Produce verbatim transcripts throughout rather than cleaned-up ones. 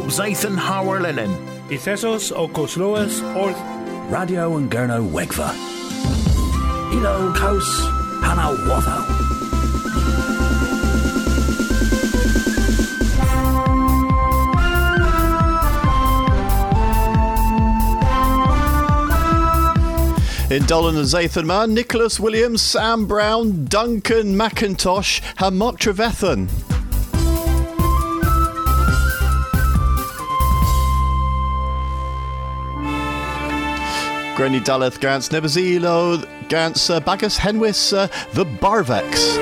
Zathan Howard Linen. Ithesos o Cosloas Orth. Radio and Gurno Wegva. Ilo Kos Panawatho. In Dolan and Zathan Man, Nicholas Williams, Sam Brown, Duncan McIntosh, and Mark Trevethan. Granny Daleth Gans Nebazilo Gans uh, Bagus Henwis uh, the Barvex.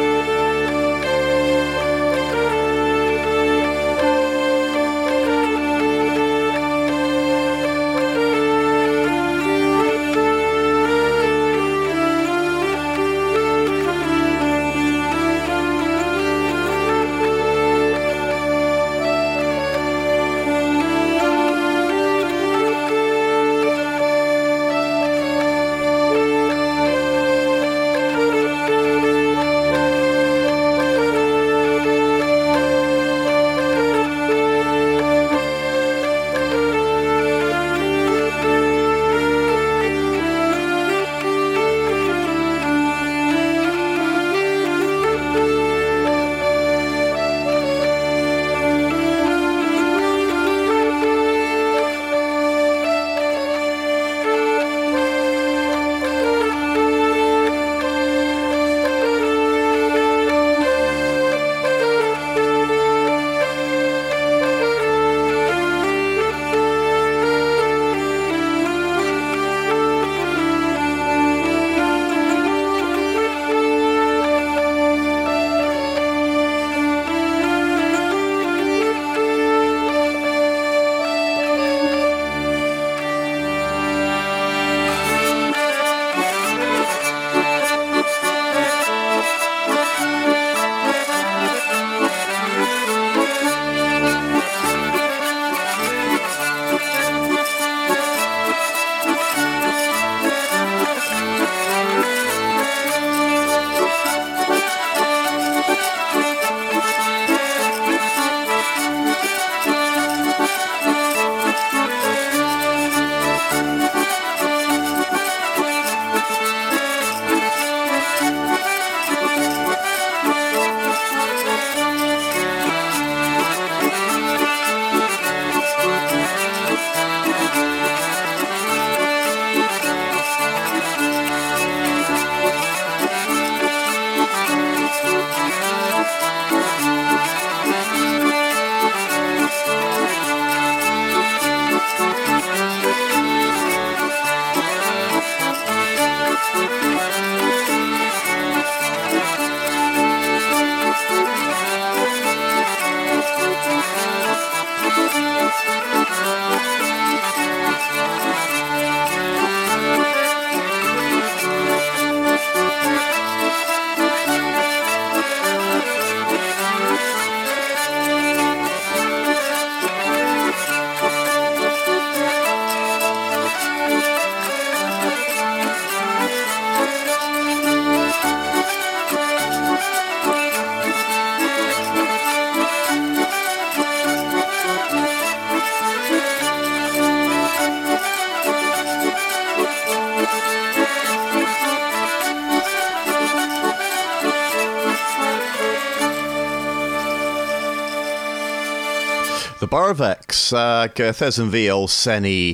The Barvex, uh, Gerthes and Viol Seni,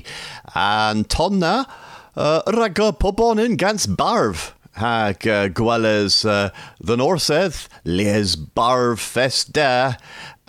and Tonna, uh, Raga Pobonin Gans Barv. Hag uh, Gwelles uh, the Norseth, Les Barv Festa,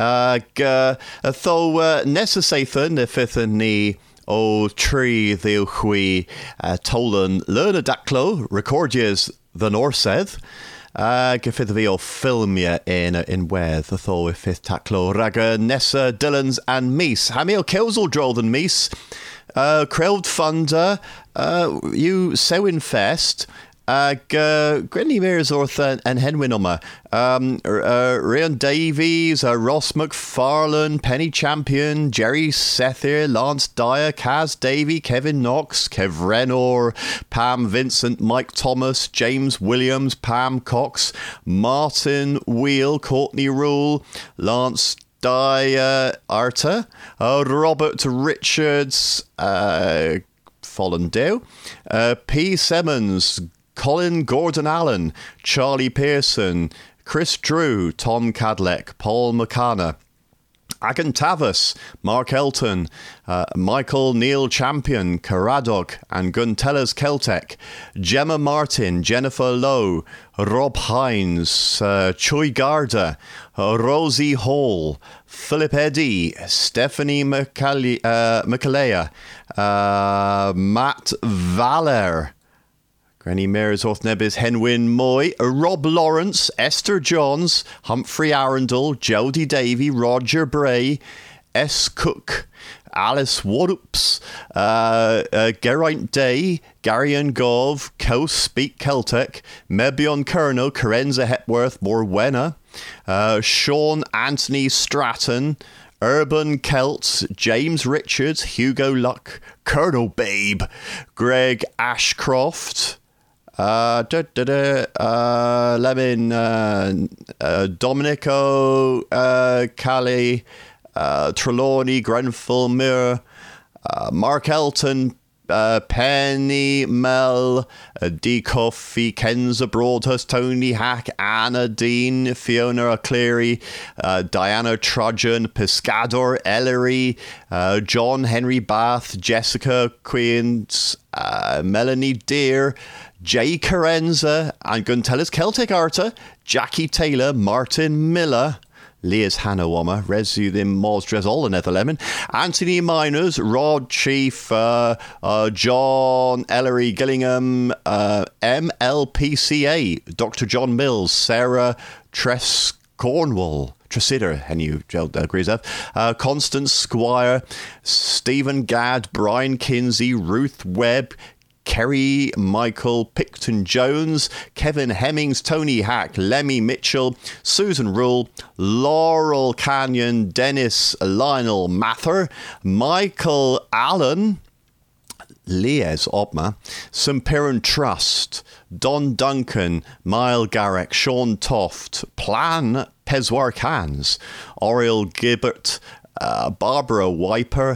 Ag uh, Tho uh, Nessasathan, if it's ni o tree the Hui Tolan Lerna Daclo, recordies the Norseth. Uh, Gyffydd fi o ffilmia in in wedd y tho y ffith taclo raga Nessa, Dillons and Meese. Hamil Kelsel droll and Meese. Uh, crowdfunder, uh, you sewin fest. Ag uh, Grenny Mears Orth and, and Henwyn Umma. Um, uh, Ryan Davies, uh, Ross McFarlane, Penny Champion, Jerry Sethier, Lance Dyer, Kaz Davey, Kevin Knox, Kev Renor, Pam Vincent, Mike Thomas, James Williams, Pam Cox, Martin Wheel, Courtney Rule, Lance Di uh, Arta, uh, Robert Richards, uh, Fallen Dew, uh, P. Simmons, Colin Gordon-Allen, Charlie Pearson, Chris Drew, Tom Cadleck, Paul McCanna, Agan Tavis, Mark Elton, uh, Michael Neil Champion, Caradog and Guntellas Celtic, Gemma Martin, Jennifer Lowe, Rob Hines, uh, Choi Garda, uh, Rosie Hall, Philip Eddy, Stephanie McCalea, uh, McCalea uh, Matt Valer, Granny Mares Orth Nebis, Henwyn Moy, Rob Lawrence, Esther Johns, Humphrey Arundel, Jodie Davey, Roger Bray, S. Cook, Alice Waddoops, uh, uh, Geraint Day, Garion Gov, Co Speak Celtic, Mebion Kerno, Carenza Hepworth, Morwenna, uh, Sean Anthony Stratton, Urban Celts, James Richards, Hugo Luck, Colonel Babe, Greg Ashcroft, Uh, da, da, da, uh, Lemon, uh, uh, Dominico, uh, Callie, uh, Trelawney, Grenfell Muir, uh, Mark Elton, uh, Penny Mel, uh, D. Coffey, Kenza Broadhurst, Tony Hack, Anna Dean, Fiona O'Cleary, uh, Diana Trudgeon, Pescador Ellery, uh, John Henry Bath, Jessica Queens, uh, Melanie Deere, Jay Carenza and Guntellas Celtic Arta, Jackie Taylor, Martin Miller, Leas Hanawama, Resu Them Mos Dresol and Netherlemon, Anthony Miners, Rod Chief, uh, uh, John Ellery Gillingham, uh, M L P C A, Doctor John Mills, Sarah Tress Cornwall, Tresider, and you agrees with uh, Constance Squire, Stephen Gadd, Brian Kinsey, Ruth Webb, Kerry Michael Picton Jones, Kevin Hemmings, Tony Hack, Lemmy Mitchell, Susan Rule, Laurel Canyon, Dennis Lionel Mather, Michael Allen, Lies Obma, Sempiran Trust, Don Duncan, Mile Garrick, Sean Toft, Plan Peswar Cans, Oriel Gibbert, uh, Barbara Wiper,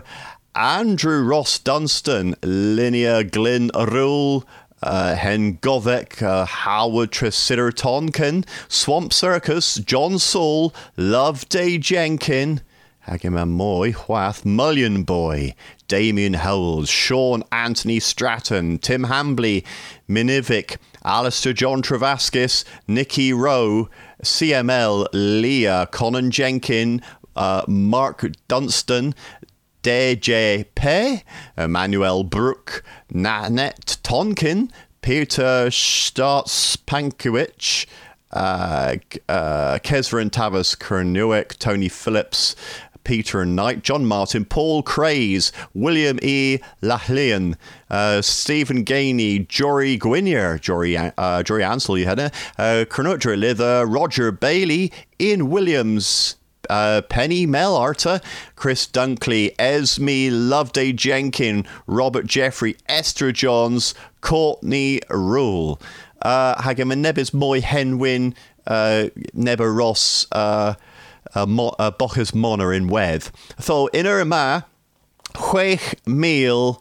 Andrew Ross Dunstan, Linnea Glyn Rule, uh, Hen Govek, uh, Howard Tresider Tonkin, Swamp Circus, John Saul, Loveday Jenkin, Hageman Moy, Hwath, Mullion Boy, Damien Howells, Sean Anthony Stratton, Tim Hambley, Minivic, Alistair John Travaskis, Nikki Rowe, C M L, Leah, Conan Jenkin, uh, Mark Dunstan, D J P, Emmanuel Brook, Nanette Tonkin, Peter Starts-Pankiewicz, uh, uh, Kesrin Tavis Kernuick, Tony Phillips, Peter Knight, John Martin, Paul Craze, William E. Lachlian, uh, Stephen Gainey, Jory Gwynnier, Jory, uh, Jory Ansel, you had a uh, Kernutra Lither, Roger Bailey, Ian Williams, Uh, Penny Mel Arta, Chris Dunkley, Esme Loveday Jenkin, Robert Jeffrey, Esther Johns, Courtney Rule, uh, Hagam and Nebis Moy Henwyn, uh, Neba Ross, uh, uh, Mo- uh, Bochas Mona in Weth. So, in her ma, Chwech Meal,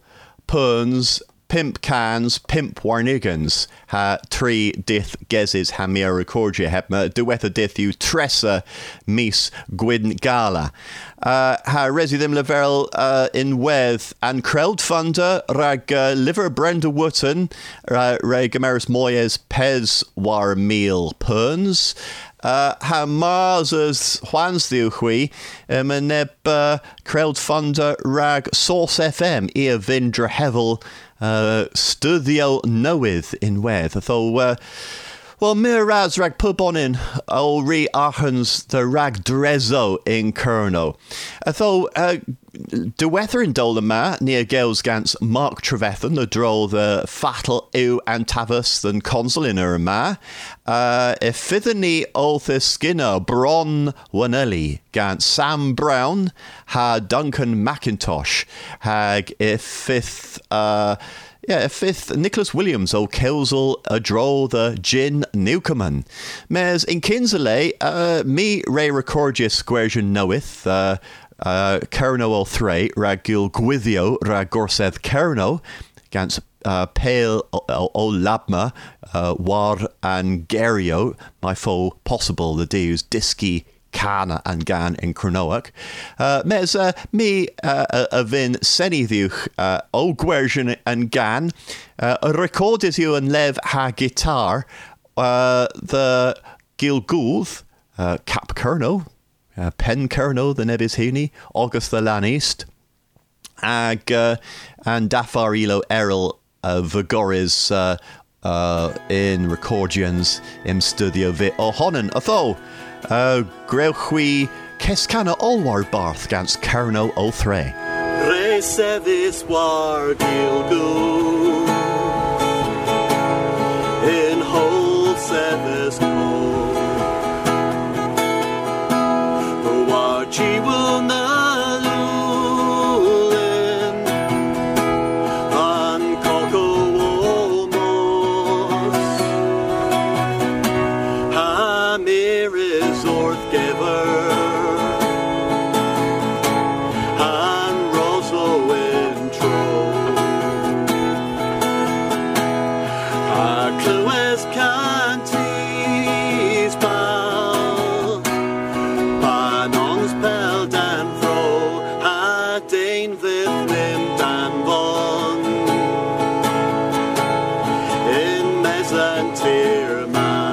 Puns, Pimp Cans, Pimp Warnigans, ha tri dith gezes ha mea recordia hebma, duetha dith you Tressa mis Gwyn Gala. Uh, ha resi them leverel uh, in Weth and crowdfunder rag uh, liver Brenda Wotton, uh, rag Ameris Moyes Pez war meal perns. Uh, ha Mars's Juan's the Uhui, um, and neb uh, crowdfunder rag Source F M, ear Vindra Hevel, uh, Studio Noeth in Weth. Though, uh, well, mir raz rag pubonin, o re ahans the rag drezo in Kerno. Though, uh, de weather in Dolama, near Gales Gans Mark Trevethan, the droll the fatal ew and tavus than consul in Urma. Uh, Ifithany Olthus Skinner, Bron Wanelli, Gans Sam Brown, ha Duncan McIntosh, hag Ifith, uh, yeah, fifth, Nicholas Williams o Kelsel a dro the Gin Newcomen. Mes in Kinsley, uh, me re recordius squersion knoweth, uh, uh, Kerno o Thray, rag gil gwithio, rag gorseth Kerno, gans uh, pale o, o, o labma, uh, war and gerio, my foe possible the deus disci Cana and Gan in Cronoach. Uh, mes uh, me uh, a vin seniddiwch uh, o Gwersion and Gan uh, recorded you and lev ha guitar uh, the Gilgooth uh, Cap Kerno uh, Pen Kerno the Nebis Huni August the Lanist ag uh, and Dafar Elo Errol uh, Vigoris uh, uh, in Recordians im studio vi ohonen atho Uh, Grewchwi Kescana Olwar Barth gans Kerno o Thray. Re sevis war Gilgoo in whole sevis cold. The war chi will na lulin an Coco Olmos ha mirror Orthgiver and Rosso intro a Clues Canties Pal Panongs Pel Dan Fro a Dane Vithlim Dan Von in Mesantir Man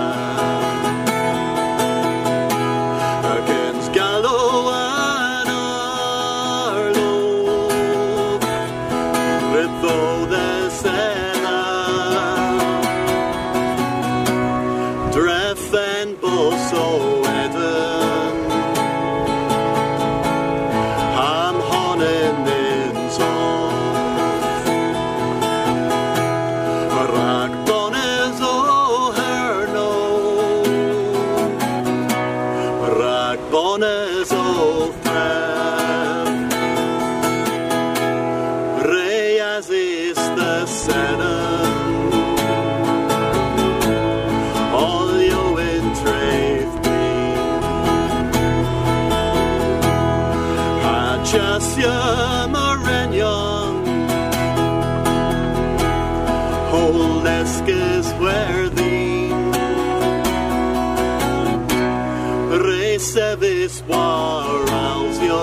Sevis war alsio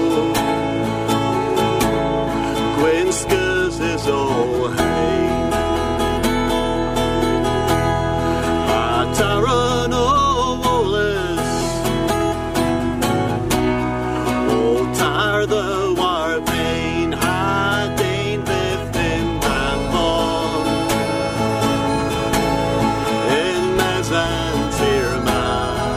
Gwinskas is o hey A Taran o Wolis O Tar the war pain Ha Dane Vithim Dan Von In Mesantir Man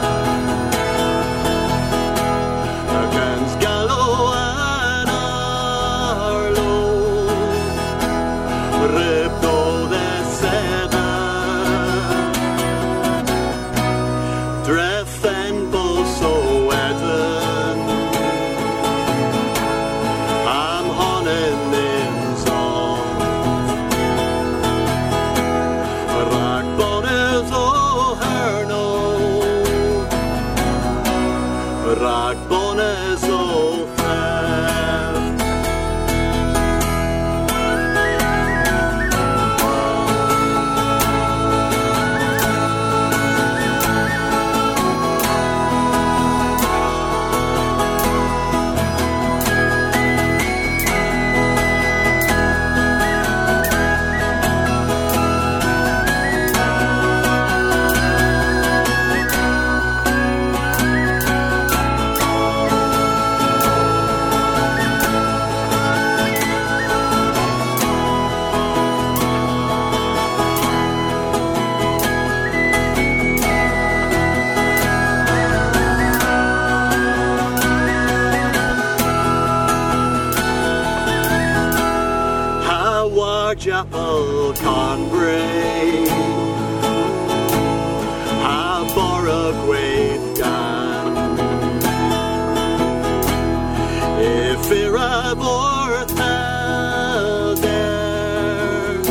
Chapel Conbray Ha Boragwaith Dan If Irab or Thalder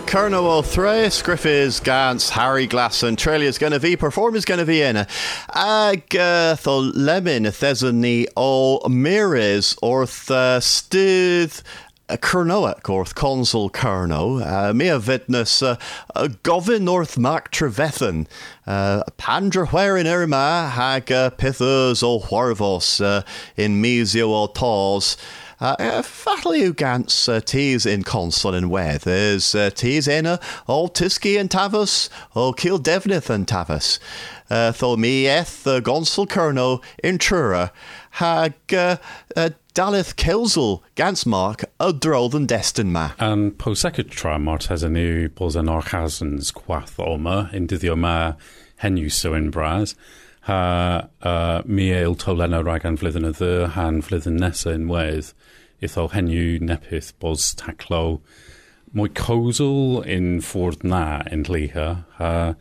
Kerno o Thrace, Griffiths, Gans, Harry Glasson, Trelia's gonna be, performers gonna be in. Ag uh, tho lemon thesani o Mires orth uh, styd Kernoach orth consul Kerno, uh, mi a vitness uh, uh, govin orth Mac Trevethan, uh, Pandra where in Irma hag uh, pithus o Huarvos uh, in Misio o Taws. Uh, uh, Fatally Ugants uh, teas in consul and weth is uh, teas in uh, old Tiski and Tavus, o Kildevnith and Tavus. Uh, Tho mi eth uh, gonsul Kerno in Trura hag uh, uh, Dalith Kilzel Gansmark a droll than destin ma. And posecatra mart has a new pos an orchasens quath oma in dithioma henu so in bras. Ha uh, mi eil tolena rag an flithen a the han flithen nessa in weth. Itho henu nepith bos taclo moi cosel in ford na in liha. Ha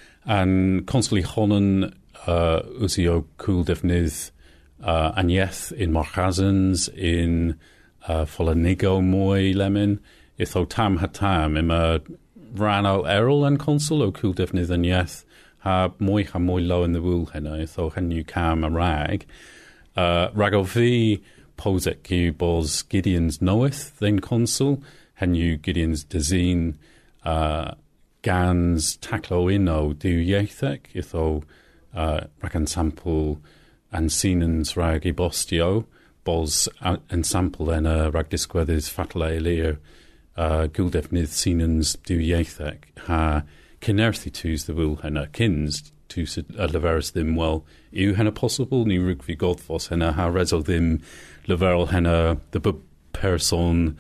and constantly honnen uh, usio cool defnydd uh, anieth in Marchazens in uh, Folanigo moi lemon. Itho tam hatam ima rano erol and consul o cool defnydd anieth. Ha moi ha moi low in the wool henna. Itho henu cam a rag. Uh, rag o fi posek you bos Gideon's knoweth then consul. Henu Gideon's dezine uh, Gans taclo inno du yethek itho uh, rakan sample and sinens rag I bostio bos and sample en a rag disgweddes fatla elir uh, guldef nith sinens du yethek ha kinerthi tus the wool henna kins tus a leveris them well eu henna possible ni rug vi godfos henna ha rezo them leveril henna the bu person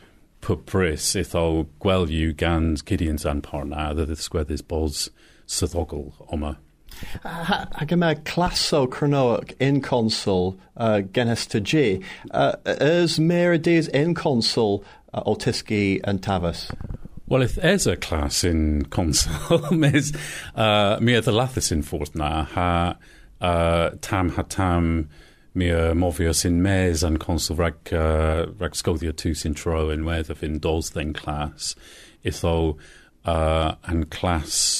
Pupris itho gwelyu gans Gideon's an parna that the squethis bos sythogol oma. Hag yma classo Kernoach in consul uh, genes to G. Uh, is Merides in consul uh, Otiski and Tavus? Well, if there's a class in consul, mis uh, mi the lathis in fortna ha uh, tam hatam mi movius in mes and consul rag uh, rag scodia tus intro in where the in dos then class itho uh, and class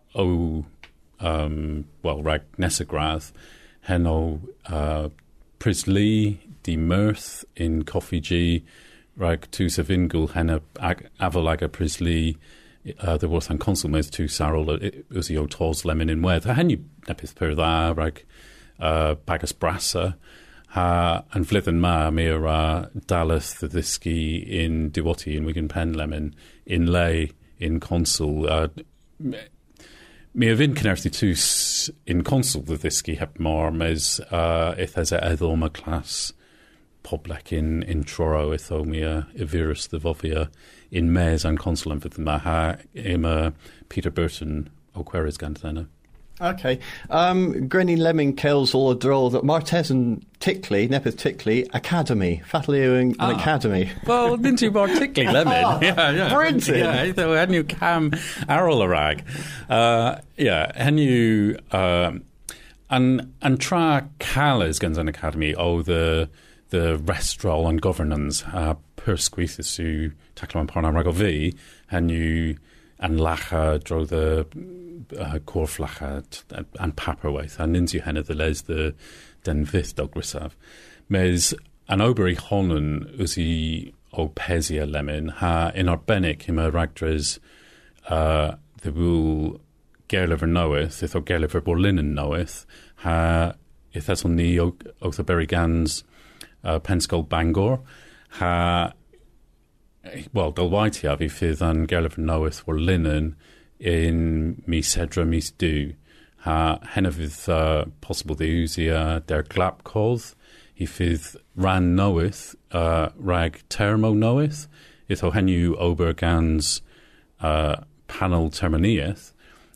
o um, well rag nesagrath heno uh, Prisley di mirth in coffee g rag tus of ingul henna avalaga Prisley uh, the worth and consul mes tu sarol usio tos lemon in where the henu nepith per da rag Uh, Pagas Brassa, ha, and Flithen Ma, Mira, Dallas, the Thisky in Duwati, in Wigan Pen Lemon, in Lay, in Consul, uh, mi a vin cynerthi tus in Consul, the Thisky, hep mar, mes, uh, if there's a edhorma class, poblec in, in Troro, itho mi a Ivirus, the Vovia, in Mes, and Consul, and Flithen Ma, ha, ima Peter Burton, o queris ganthena. Okay. Um, Grinny Lemming kills all a droll that Martez and Tickley, Nepith Tickley, Academy. Fatally an ah. Academy. Well, didn't you more Tickley Lemon? yeah, yeah. Brinton. Yeah, so had you Cam Arrolarag. Uh, yeah, had you, um, and, and tra Callas guns an Academy, oh, the, the restaurant and governance, uh, per squeezes who tackle on Parna Ragovi, and you, and Lacha draw the, Uh, Corflacha and Paperwaith and Ninzu Henna the les the den Vith Dogrisav. Mes an Obery Honnen usi o Pesia lemon ha in Arbenic him a ragdres uh, the wool Gerliver knoweth, if o Gerliver Borlinen knoweth, ha if that's on the o the Berrigans uh, Penskol Bangor ha well Dolwhite avi fydd an Gerliver knoweth or linen in mis hedra mis du ha hen of uh, possible the usia der glap coth he fydd ran knoweth uh, rag termo knoweth itho henu obergans uh, panel terminieth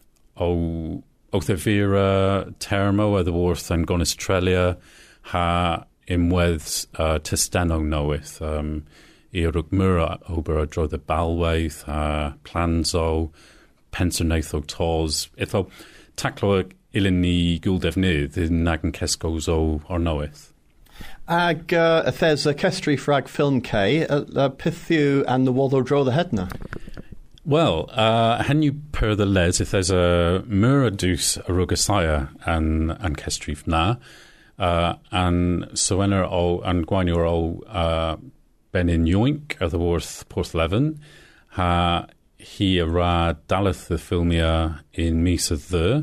o o the vera termo the worth and gonestrellia ha imweths uh, testano knoweth um Eorug Mura ober dro the balwaith uh, planzo Pensernaetho tos itho taclo ilini guldefnydd in nagan cesgos o or knoweth. Ag uh, if there's a Kestri frag film K uh, uh, Pithu and the Watho dro the Hedna. Well, uh, hen you per the les, if there's a mura dus arugasaya and and kestrif na, uh, and soener o and guanur o uh, benin yoink of the worth Porthleven, ha he ara daleth the filmia in misa the,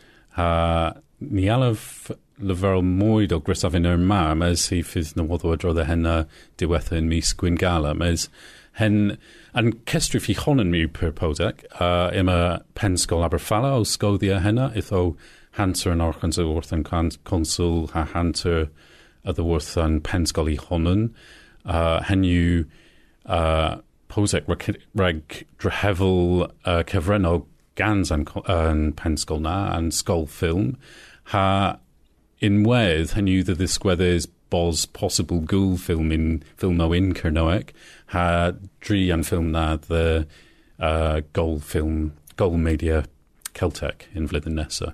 ha nialav level moid o grisafin er mam as he fydd na woddo adro the henna diwetha in mis gwingala, as hen and kestrif hi chonan mi per podec, uh, ima pensgol Aberfala o scodia henna, itho hanter and orchans o worth and consul ha hanter of the worth and pensgol hi chonan, uh, hen you uh, podec reg, reg drehevel uh, kevreno gans and, uh, and pensgol na and skull film, ha in wedd hen you that this gweddes bos possible ghoul film in film no in Kernoek ha dri and film na the uh, goal film goal media Celtec in Vlydden Nessa.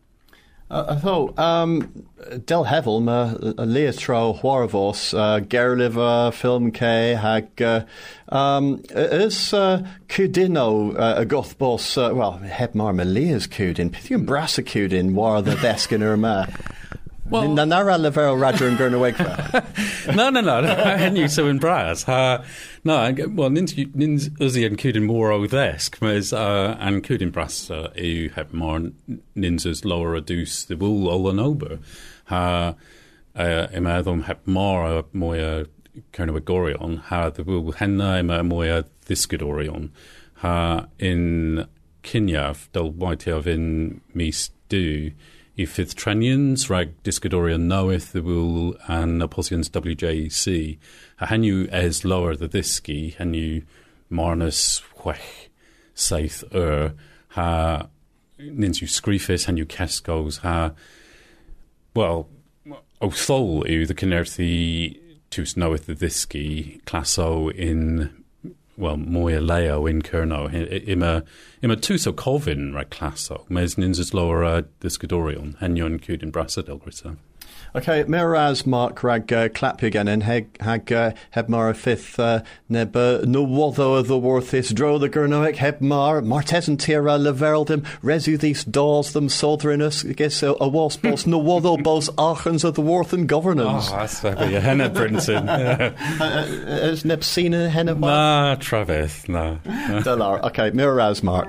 Uh, I thought um, Del Hevel ma Leotro Huarvos uh, Gerliver film K hag uh, um, is uh, Cudino uh, a goth boss uh, well heb mar ma Leas Cudin Pythian Brassa Cudin war the desk in her ma. Well, na nara level Roger and Gurna Wegfa. No, no, no. I knew so in Braz. Uh, no, well, nins nins uzi and Cudin more o desk, mas uh, and Cudin Bras uh, eu heb more ninses lower reduce the wool all an ober. Ha uh, imadom heb more a moya Kerna Gorion. Ha the wool henna ima moya discudorion. Ha in Kinyav del white of in mis do. If it's Trenians, rag Discadorian knoweth the wool and Aposians W J C. Ha henu es lower the diski, henu marnus wech saith ur, ha ninsu screefis, henu keskos, ha well, o thol eu the Kinerthi tus knoweth the diski, classo in well, moya leo in Kerno, ima ima tuso covin ra classo, mes ninjas lower uh, discadorion, henyon cud in brasa del grisa. Okay, Miraz Mark rag uh, clap again and heg hag uh, hebmar a fifth uh, neb uh, no wotho of the worthis dro the gurnoic hebmar martes and tira leveldem resu these dolls them solderinus I guess a, a wasp boss no wotho boss achens of the worth and governance. Oh, that's maybe a henna Brinton. Is neb seen a henna? Nah, Travis, nah. Delar. Okay, Miraz Mark.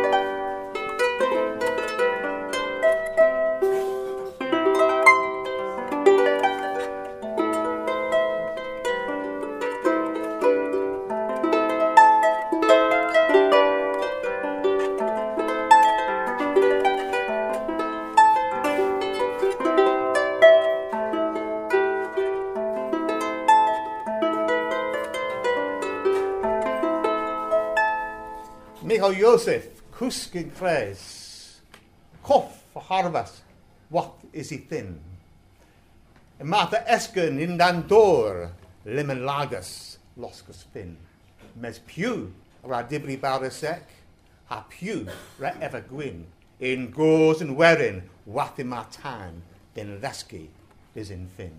Michael Joseph, Cuskin Cres, Koff Harvas, what is he thin? Mata Esken in Dandor, Lemon Lagus, Loscus Fin, Mes Pew, Radibri Barisek, Ha Pew, Ra Ever Gwyn, in Goes and Werin, Wathimatan, Den Leski, is in Fin.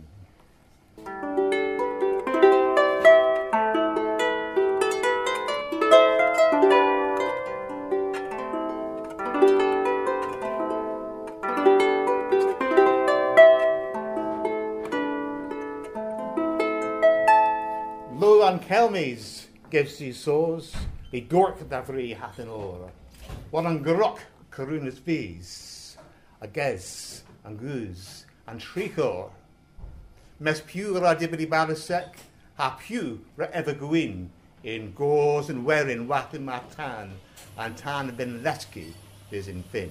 And Kelmies gives these sores, a dork davri hat an or. One on Grok, Karunas Bees, a Gez, and Goose, and Shrikor. Mes Pew Radibri Barisek, ha Pew Ra Ever Gwyn, in Gauze and Werin Watin Matan, and Tan Ben Lesky is in Fin.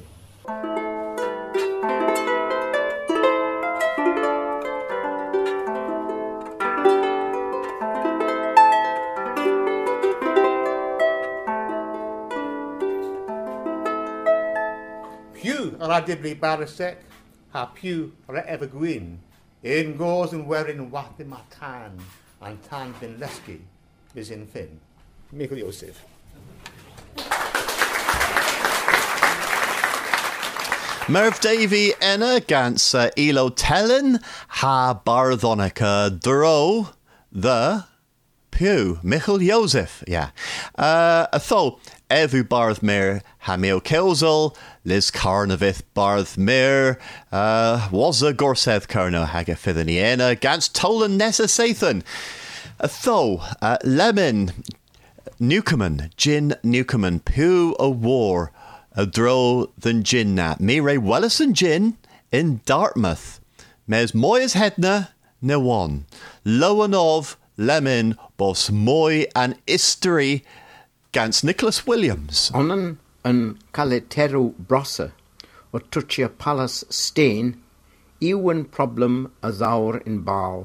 Radibli Barisek, ha Pew Ra Ever Gwyn, in Gauze and Werin Watin Matan, and Tan Ben Lesky is in Fin. Michael Joseph. Merv Davy enna gans uh, Elo Tellen ha Bardhonica Dro the Pew, Michael Joseph, yeah. Uh, tho, Evu Barth Mir, Hamil Kilzel, Liz Carnavith Barth Mir, uh, was a Gorseth Carno Haga Fidaniena, Gans Tolan Nessa Sathan. Uh, tho, uh, Lemon, Newcomen, Gin Newcomen, Pew a War, a Dro than Gin Nat, Mire Wellison Gin in Dartmouth, Mes Moyes Hedna, Newan, Lowanov, Lemon, Bos Moy and History, Gans Nicholas Williams. Onan an Caliteru Brossa, or Tuchia Palace Stain, Ewan Problem a Zaur in Bal.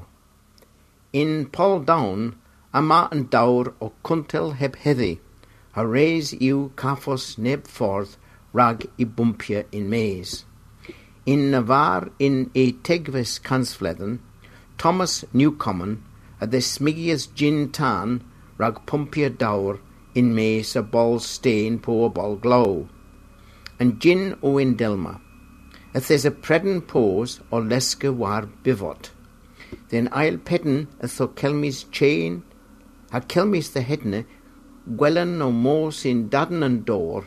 In Paul Down, a ma and Daur o Kuntel heb Hethi, a raise you Kafos neb forth, rag I Bumpia in Maze. In Navar in a Tegvis Kansfleden, Thomas Newcomen, a the Smigias Gin Tan, rag Pumpia Daur, in Maze a ball stain po a ball glow. And Gin o in Delma, if there's a predin pose or leske war bivot. Then I'll pedden a tho kelmis chain, ha kelmis the hedne, gwellen no mos in dadden and door,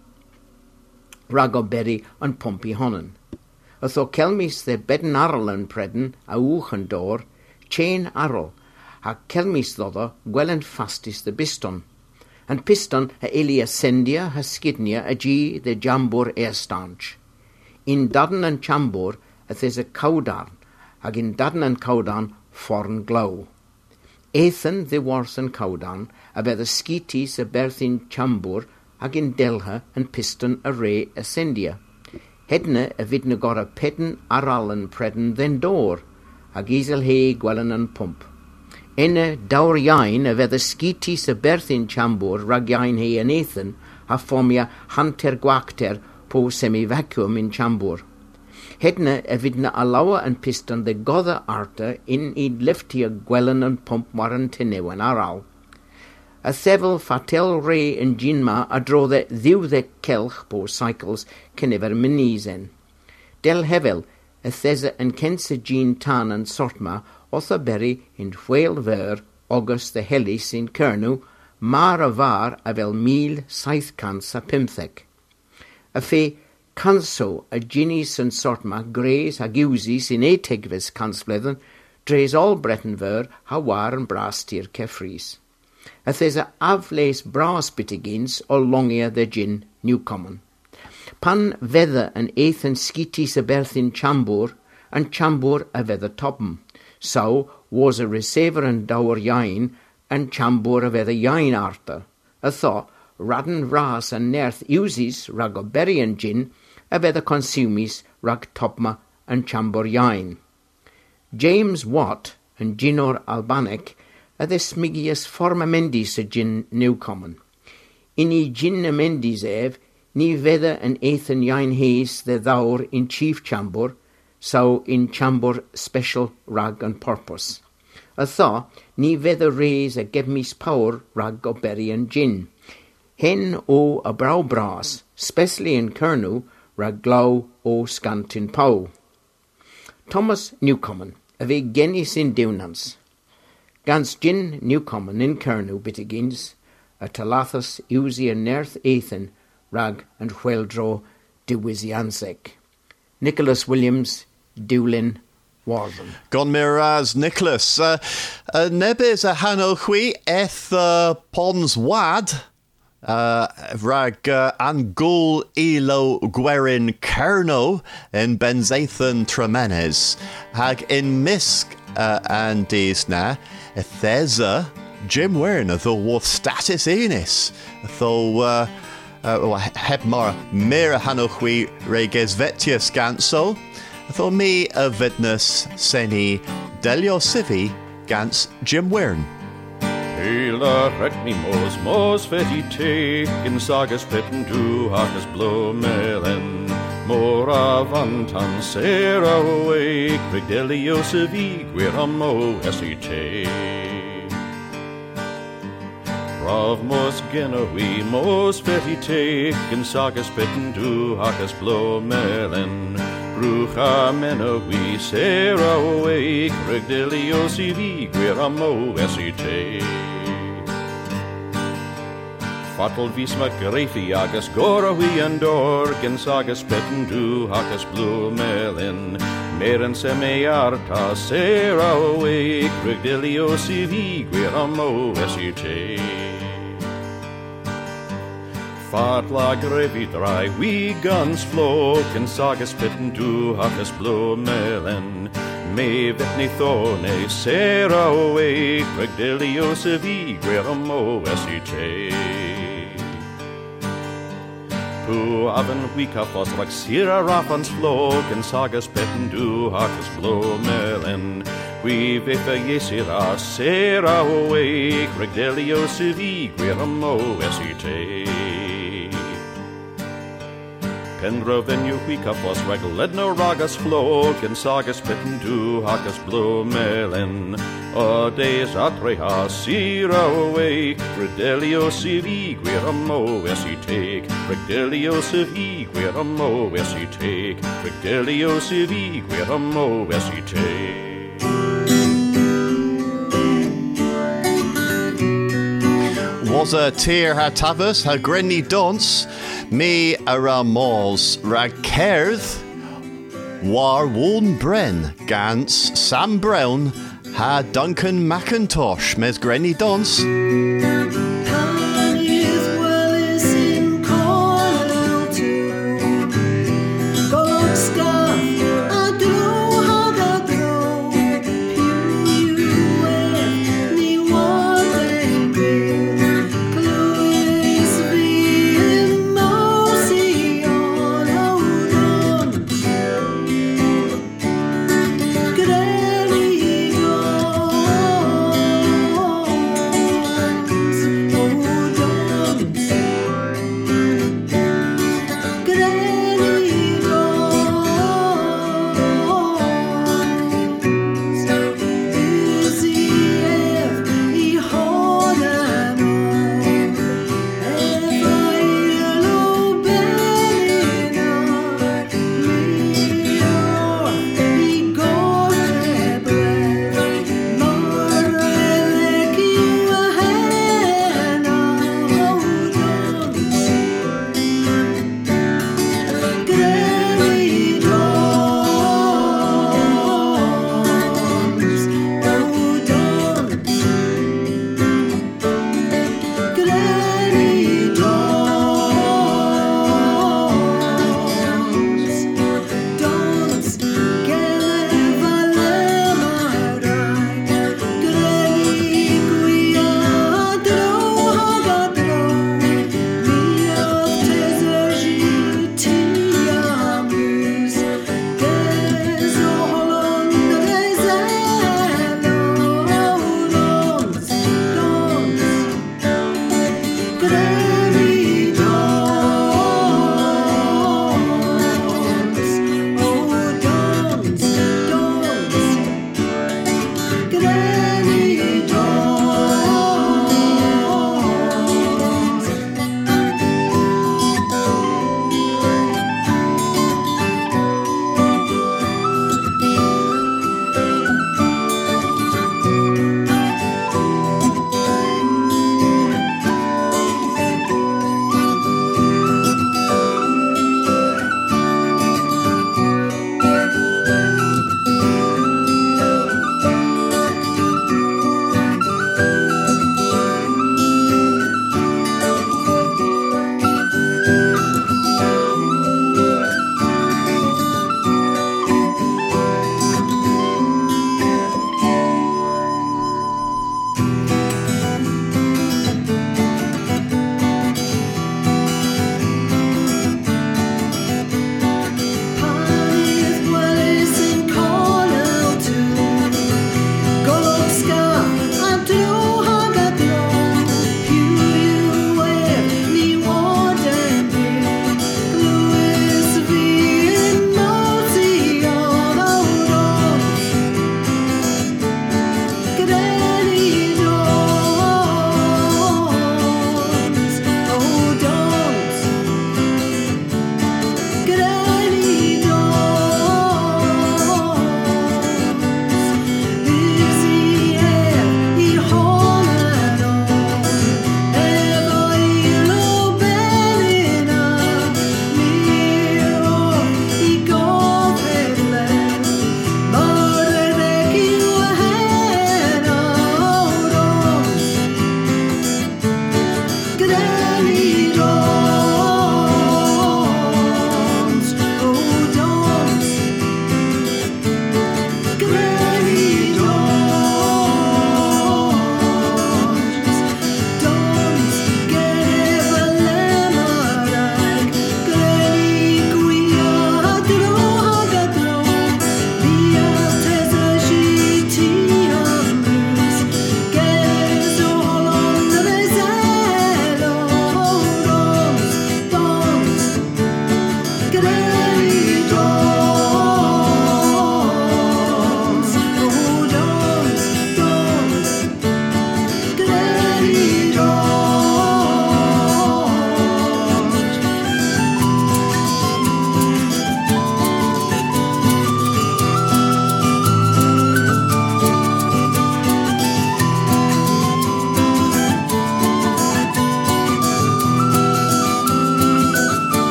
rag o berry and pumpy honnen. A tho kelmis the bedden arl and predden a uchen door, chain arl, ha kelmis thother gwellen fastis the biston. And piston ha ilia sendia ha skidnia a g the jambur airstanch. In dadden and chambur a there's a cowdarn, ag in dadden and cowdarn foreign glow. Ethan the wars and cowdarn, a be the skitis a berth in chambur, ag in delha and piston a ray a sendia. Hedne a vidna got a pedden aral and predden then door, ag isel he gwellen and pump. Enne daur yain a ve the skitis a berth in chambur rag yain he and Ethan ha formia hunter guacter po semi-vacuum in chambur. Hedne a vidna alawa and piston the gother arta in id leftia gwellen and pump waran tenewan aral. A sevel fatel ray and jinma a draw the thiw the kelch po cycles kenever minisen. Del hevel a thesa and kense jean tan and sortma otha berry in whale ver August the helis in kernu mar a var a vel mil saith cans a pimthek. A fe canso a ginis and sortma greys a giusis in e tegvis cansflethen drays all breton ver ha war and brastier kefries. A there's a avlace brass bitigins or longia the gin Newcomen. Pan vether and Ethan skitis a berth in chambur and chambur a vether toppen. So was a receiver and dour yain, and chambur a vether yain arter. A thaw, radden ras and nerth uses rag o berry and gin, a vether consumis rag topma and chambur yain. James Watt and Ginor Albanic a the smigias forma mendis a gin Newcomen. Inni gin amendis ev, ni vether and Ethan yain hees the dour in chief chambur, so in chambur special rag and purpose. A thaw, ni vether raise a gebmis power rag o berry and gin. Hen o a brow brass, specially in kernu, rag glow o scantin pow. Thomas Newcomen, a ve genis in dewnans. Gans gin Newcomen in kernu bitigins, a talathus usi a nerth Ethan, rag and wheldro de wisiansek. Nicholas Williams, Dewlin, Warden. Gon miraz Nicholas. Uh, uh, nebis a hanochui eth uh, pons wad. Uh, rag uh, angul ilo gwerin kerno in benzathan tremenes. Hag in misk uh, and disna ethesa Jim Wern the worth status enis. Though uh, uh, heb mar mera hanochui reges vetia scanso. Tho me a vitness seni delio civi gans Jim Wern. Hela retni mos mos feti take in sagas pitten du hakas blow melen. Mora vantan sera awake redelio civi guiramo esite. Rav mos genowi mos feti take in sagas pitten du hakas blow melen. Brucha Menawi, Sarah awake, Regdelio C V, Guiramo S E T. Fatal vis ma greifi agus gora hui andor, Gens agus petendu hagas blue melin. Meren semearta, Sarah awake, Regdelio C V, Guiramo S E T. Fart la gravy dry, we guns flow, can sagas pitten to hakas blue melon. Me vitni thorne, Sarah away, Regdelio civi, gueramo esite. Pu aven wika fos like Sierra Rafans flow, can sagas pitten to hakas blue melon. We vita yesira, Sarah away, Regdelio civi, gueramo esite. Kendra venue wika fos regledno ragas flow, can sagas pitten to hakas blue melon. O days atreha, sira away, Regdelio civi, guiramo esi take, Regdelio civi, guiramo esi take, Regdelio civi, guiramo esi take. Was a tear ha tavus ha grenny dons, me a ramos rag cairth, war won bren, gans Sam Brown, ha Duncan McIntosh, mes grenny dons.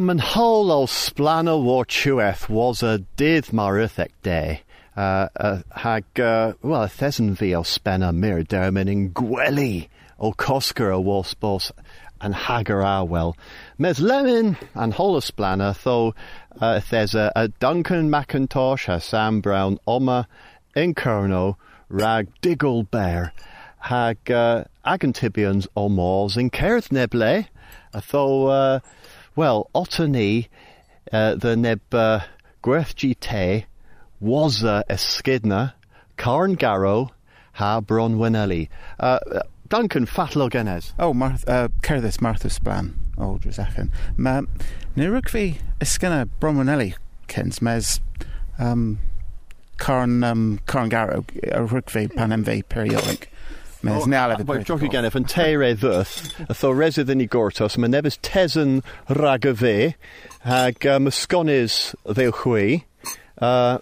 man whole o splana war chueth was a dydd marithec day. Uh, uh, hag, uh, well, a thesyn fi o spenna mir dermin in gweli o coscar o waspos and hagar awel. Mes lemon and whole o splana, though uh, there's a, a Duncan McIntosh, a Sam Brown, Oma, in Kerno, rag diggle bear, hag uh, agantibians o mors in Kerth neble, though, uh, well, Ottany, uh, the neb uh, Gwerth te, was uh, Eskidna, Carn Garrow, ha Bronwynelli. Uh, Duncan Fatlo Genes. Oh, Marth, uh, Cerddus Martha Splan. Oh, Dresachan. Ma, Nirukvi Eskina Bronwynelli, Kens, mes, um, Carn, um, Carn Garrow, Rukvi Panemve periodic. Mes, Neala the Well, Jock again, if an teire thus, a tho resideni gortos, ma nebis tezen ragave, hag uh, musconis veuchui, uh,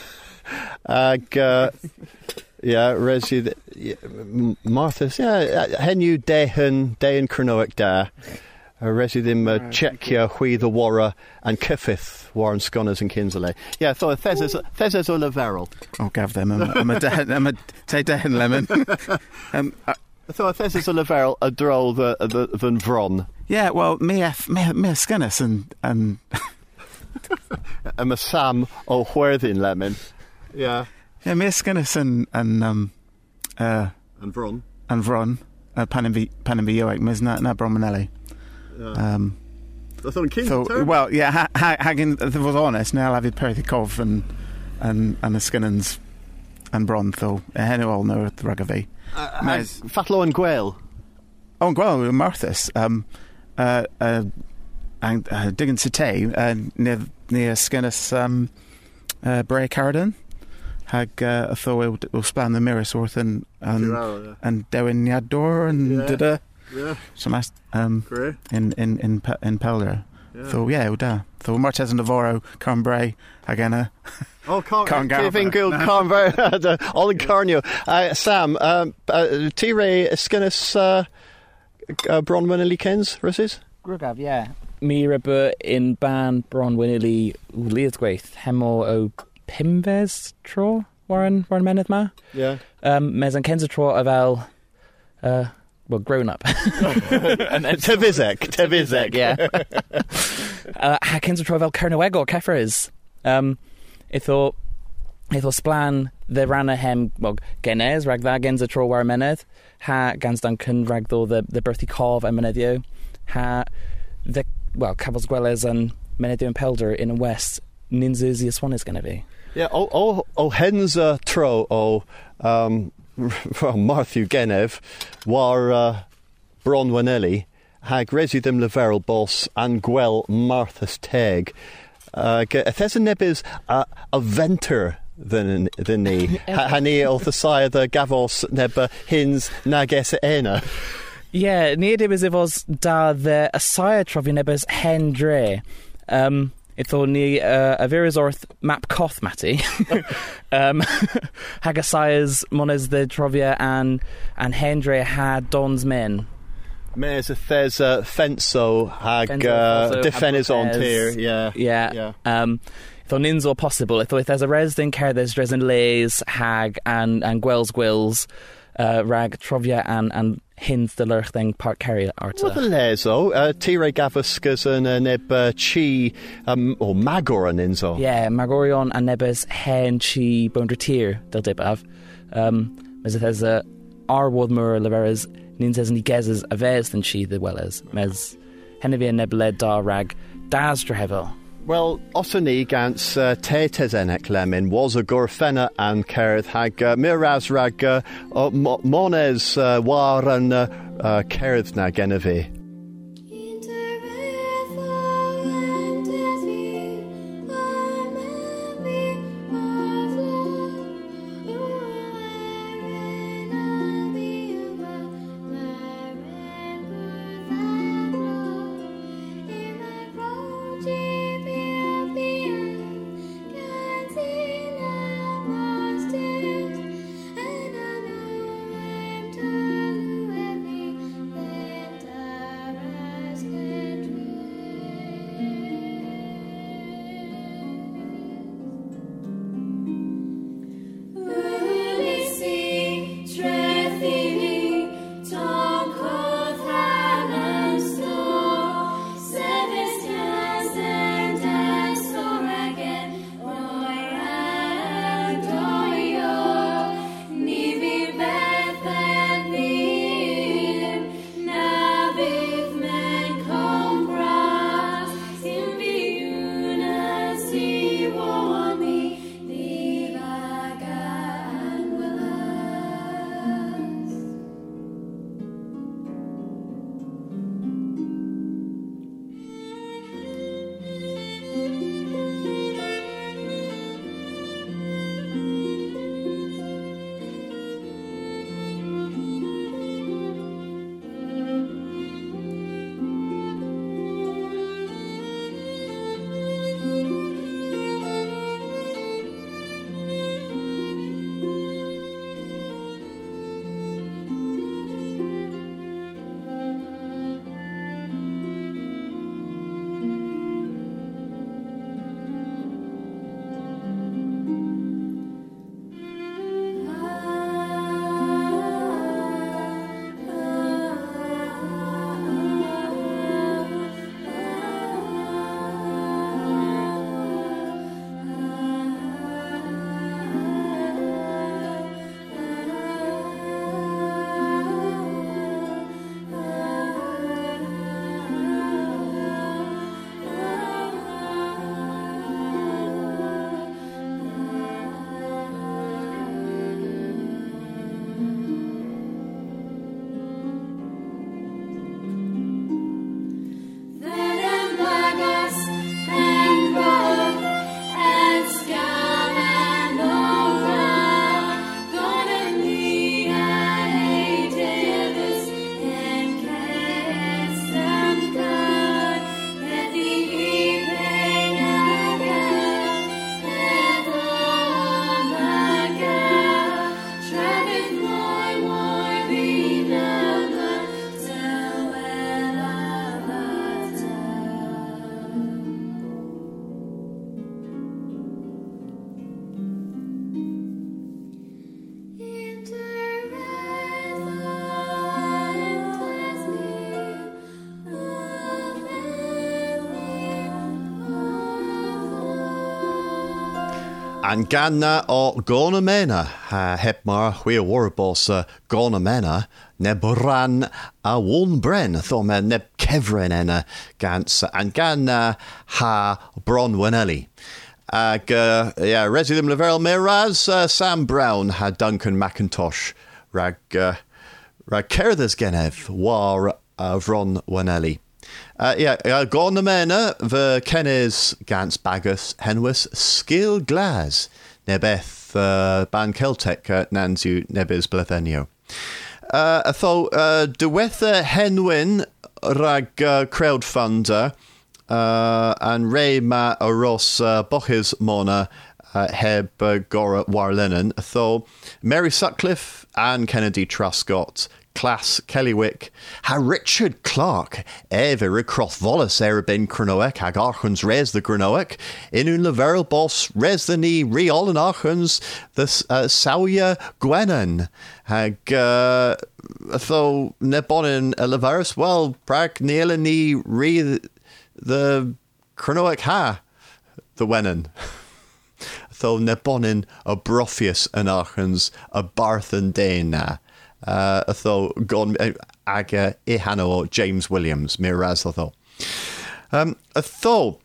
ag, uh, yeah, resi, yeah, Martha's, yeah, henu dehen, dehen cronoic da, uh, resi them uh, Czechia, hui the warra, and Kiffith, warren sconers and Kinsley. Yeah, I thought Thezes, Thezes or Laverel. I'll give them, I'm, I'm a dehen, I'm a, say dehen lemon. um, uh, I thought Thezes or Laverel a droll the, the, than Vron. Yeah, well, me, me, me Skinnis and, and, I'm a Sam O'Huerthin lemon. Yeah. Yeah, me Skinnis and, and, um, uh, And Vron. and Vron, uh, Panenvi, Panenvi Yoic, mes na, na Bromanelli. Yeah. Um, I thought King so, well, yeah, ha, ha, Hagen, if it was honest, now I've had Perthikov and, and, and the Skinnans and Bron, so, a henu all know the Ragavi. Uh, Fatlo and Gwael. Oh, and Gwael, Marthas, um, uh, uh, and, uh, Diggin Cite, uh, near, near Skinnis, um, uh, Bray Carradine. Hag uh, a tho we'll, we'll span the Mirrorsorth and and Giraro, yeah. and Dewin Yador and Yeah. Dida Yeah. some um Great. in in in Pe- in Pelder. Yeah. So yeah, we'll da. So Martes and Navarro, Carnbray, Agena. Oh, Con Carn Garver. Kevin Gould, Conver, all in Carnio. Uh, Sam, um, uh, T-Ray Skinnis, uh, uh, Bronwynelli Kens, Russes? Grugab, yeah. Mi rybw in ban Bron Winili Wliadgwaith, hemo o Pimves tro, Warren, Warren Menydd ma. Yeah. Um, mes an Kenza tro a fel, uh, well, grown up. Tevizek, Tevizek. yeah. uh, ha Kenza tro fel Cernowego, Ceffres. Um, itho, itho splan the rana hem, well, Genes, rag dda Genza tro Warren Menydd, ha gans Duncan rag ddo the, the Berthi Cov and Meneddio, ha the, well, Cabos Gwelez and Meneddio and Pelder in the west, Ninza's the one is going to be. Yeah, oh, oh, oh, Henza Tro, oh, um, well, Marthu Genev, war, uh, Bronwynelli, hag resi them leverel boss, and Gwel Marthas Teg. Uh, Thes yn nebys a, a venter than, than ni. Hani o thasai the gavos neba hins nages ena. Yeah, ni ydym is efos da the asaya trofi nebys hen dre. Um, Itho ni uh, a veris orth map coth mati. um, hag asayas mones the trovia and and Hendre had Don's men. Mes a thes uh, fenso hag Fenso, uh, also defennis on Habrothes. tier, yeah. Yeah. Yeah. Um, Itho ninzo possible. Itho if there's a resident care there's Dresden Lays, Hag and and Gwels Gwils, uh, rag trovia and and Hins the Lurchting Park Carry Arta. Well, the lezo, uh, Tire Gavuskas and uh, neb uh, chi, um, or Magoran inzo. Yeah, Magorion and Nebes Hen Chi Bondratir del Dibav. Um, Mes there's a Arwood Mur Leveres Ninzes and Igezes Aves than Chi the Welles. Mes Henevia Nebled Da Rag Dasdrahevel. Well, Ottany gans uh, te tezenek lemin was a gorfena and Kerith hag uh, miraz rag uh, uh, mones uh, war and uh, uh, Kerith na Genevieve. And ganna o Gonamena, ha heb mar hwyr warbos uh, Gonamena, neb ran a won bren, tho me neb kevren enna gans, and ganna ha bron wanelli. Ag, uh, yeah, resi ddim leferel me ras uh, Sam Brown ha Duncan McIntosh, rag, uh, rag cerddys genef war uh, vron wanelli. Uh, yeah, uh, gone the mena, the Kennes gans bagus henwis skill glas nebeth uh, ban Celtic uh, nanzu nebis blethenio. Uh, atho uh, dywetha henwyn rag uh, crowdfunder uh, and Ray ma aros uh, bochis mona uh, heb uh, gora warlinen. Atho Mary Sutcliffe and Kennedy Truscott Class Kellywick, ha Richard Clark, ever across vollus erabin Cronoek, hag archons res the Cronoek, in un leverel boss res the ni reol and archons the uh, Sawya Gwenan, hag uh, tho nebonin a leverus, well, prag neela ni re the Cronoek ha, the Wenan. Tho nebonin a Brofius and archons a Barthan Dana. Uh, tho gon aga ihano James Williams miraz tho. Um, tho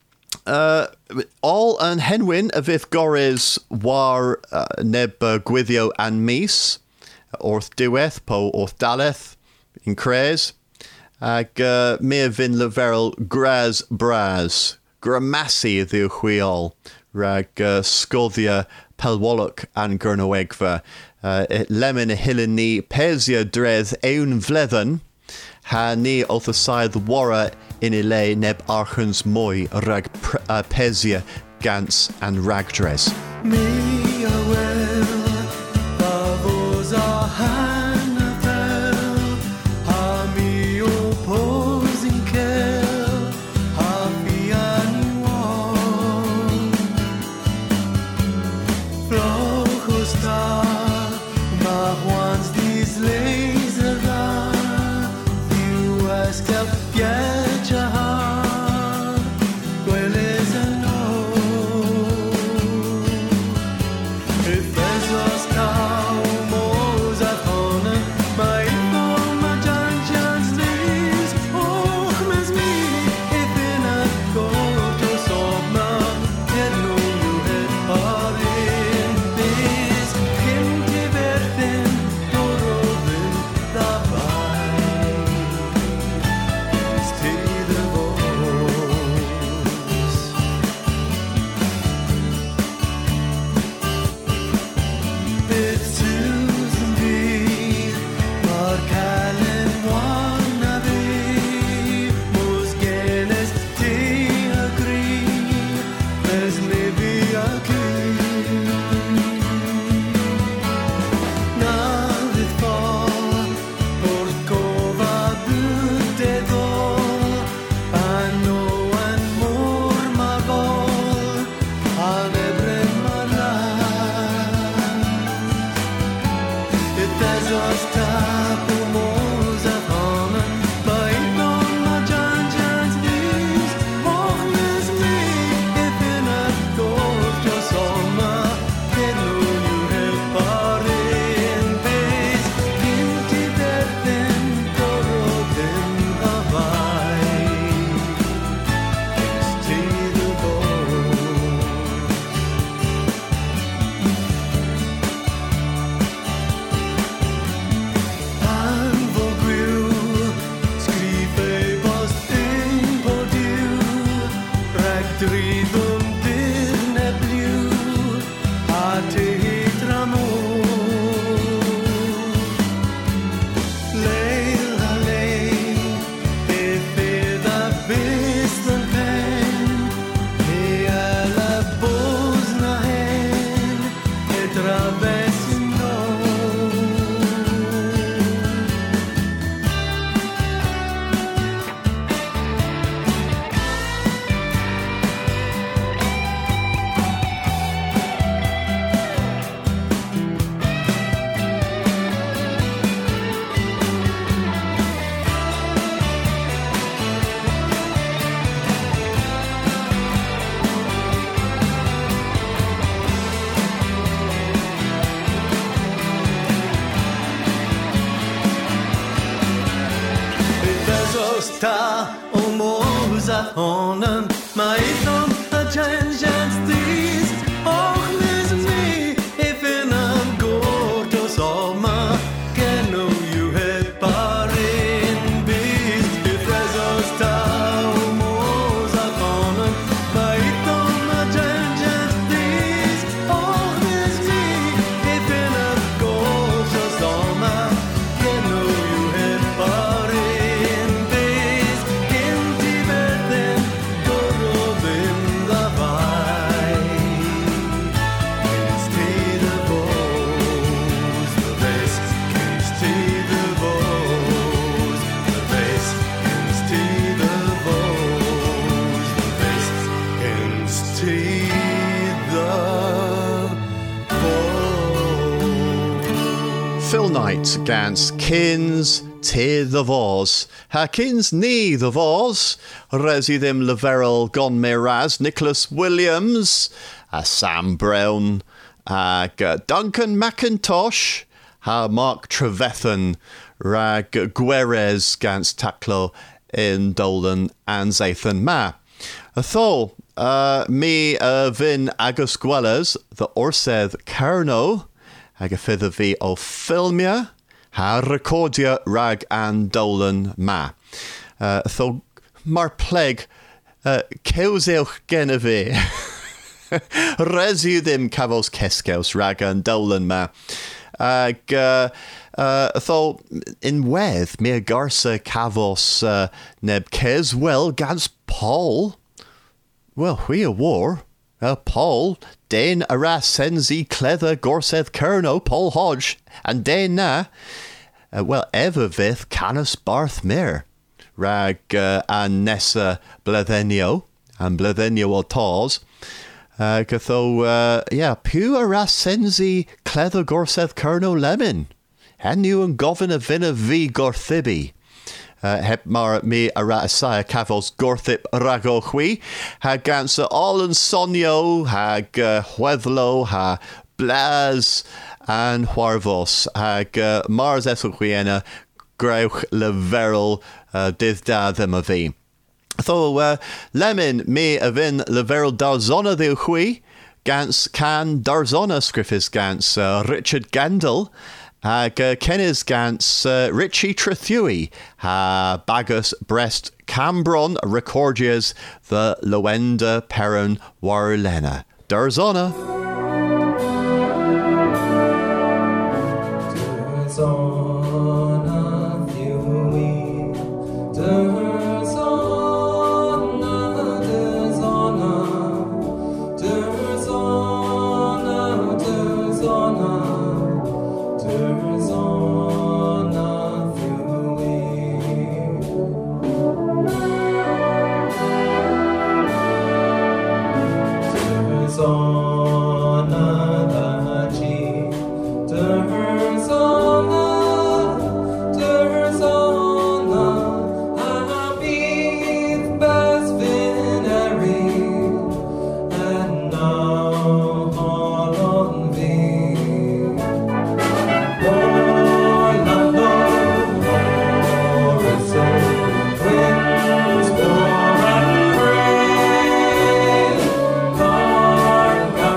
uh, all an henwyn a vith gores war uh, neb uh, gwithio and mis orth diweth po orth daleth in cres ag uh, mir vin leverel graz braz gramasi the wheol rag uh, scodia pelwolok and gurnowegva. Uh, lemon hillen ni pesia drez eun vlethen ha ni oth aside the wara in ile neb archens moi rag uh, pesia gans and ragdres. Me awel pavos a hanapel ha mi opposing kel ha piani wong flojos ta once these laser you ask up Yajaha well is a no sta o moza honen maiton a changes these och les me if in am gorto soma can know you head par in beast if as a sta o moza honen maiton a changes these och les me if in am gorto soma can know you head par in beast in Tibetan goro bin the vai instead of those the best instead of those the best instead of those the best instead the Phil Knight gans Kins te the Vos. Ha Kins ni the Vos. Resi them Leverel gon me raz. Nicholas Williams. Uh, Sam Brown. Uh, Duncan McIntosh. Ha Mark Trevethan. Rag Guerres gans Taclo in Dolan and Zathan Ma. Athol. Uh, me uh, Vin Agus Gwellas. The Orsedd Carno. Ag a fydd fi o ffilmia, ha recordia rag an dolan ma. Uh, tho mar pleg, uh, cewsewch gen y fi. Resiw ddim cafos cesgews rag an dolan ma. Ag uh, uh, tho in wedd mi a garsa cafos uh, neb Keswell gans Paul. Well, we a war. Uh, Paul, den ara senzi cleather gorseth kerno Paul Hodge, and den na, uh, well, ever vith canis barth mir, rag uh, an nessa blethenio, and blethenio o tars, uh, gatho, uh, yeah, pu ara senzi cleather gorseth kerno lemon, henu and govern a vina v gorthibi. Uh, heb mar me ara asaya cavos gorthip rago hui ha gansa all and sonio hag uh, huedlo ha blaz and huarvos hag uh, mars esoquiena grauch leverel uh, dydd da them a vi. Tho uh, lemon me avin leverel darzona de hui gans can darzona scriffis gans uh, Richard Gandel. Ag uh, Kennis gans uh, Richie Trethui ha Bagus Brest Cambron recordias the Lowenda Peron Warlena. Darzona. Darzona Thui Darzona Darzona Darzona Darzona Twins, war and brave,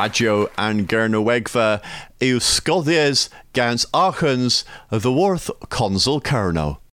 radio and Gernowegva yw sgoddies gans achans the worth consul Kerno.